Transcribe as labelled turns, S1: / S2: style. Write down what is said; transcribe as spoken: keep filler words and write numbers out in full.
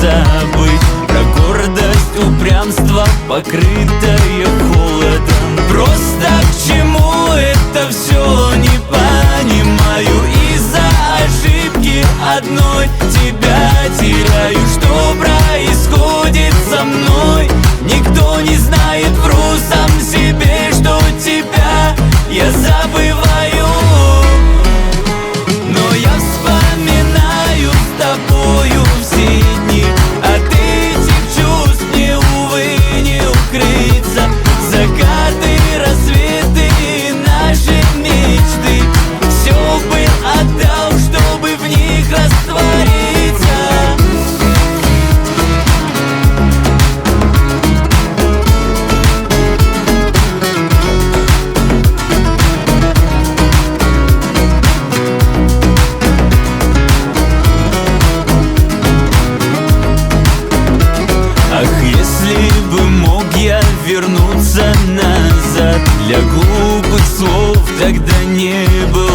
S1: забыть про гордость, упрямство, покрытое холодом. Просто к чему это все, не понимаю. Из-за ошибки одной тебя теряю. Что происходит со мной? Никто не знает, вру сам себе, что тебя я забываю. Но я вспоминаю с тобою все дни. От этих чувств мне, увы, не укрыться. Закаты, рассветы, наши мечты, все бы отдал, чтобы в них раствориться. Ах, если бы мог я вернуться назад, для глупых слов тогда не было